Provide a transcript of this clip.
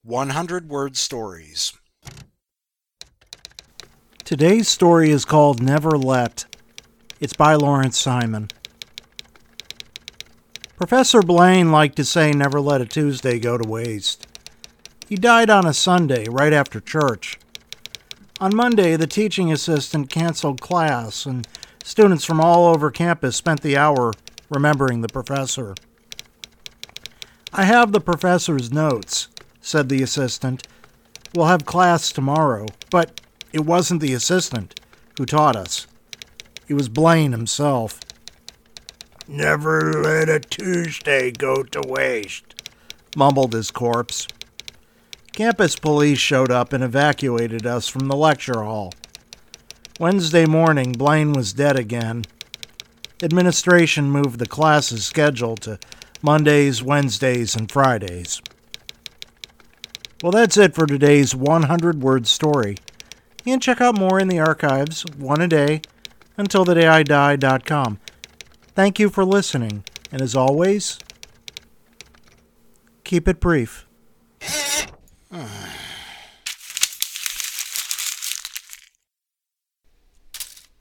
100-word stories. Today's story is called Never Let. It's by Lawrence Simon. Professor Blaine liked to say never let a Tuesday go to waste. He died on a Sunday, right after church. On Monday, the teaching assistant canceled class, and students from all over campus spent the hour remembering the professor. "I have the professor's notes," said the assistant. "We'll have class tomorrow." But it wasn't the assistant who taught us. It was Blaine himself. "Never let a Tuesday go to waste," mumbled his corpse. Campus police showed up and evacuated us from the lecture hall. Wednesday morning, Blaine was dead again. Administration moved the class's schedule to Mondays, Wednesdays, and Fridays. Well, that's it for today's 100-word story. You can check out more in the archives, one a day, untilthedayidie.com. Thank you for listening, and as always, keep it brief.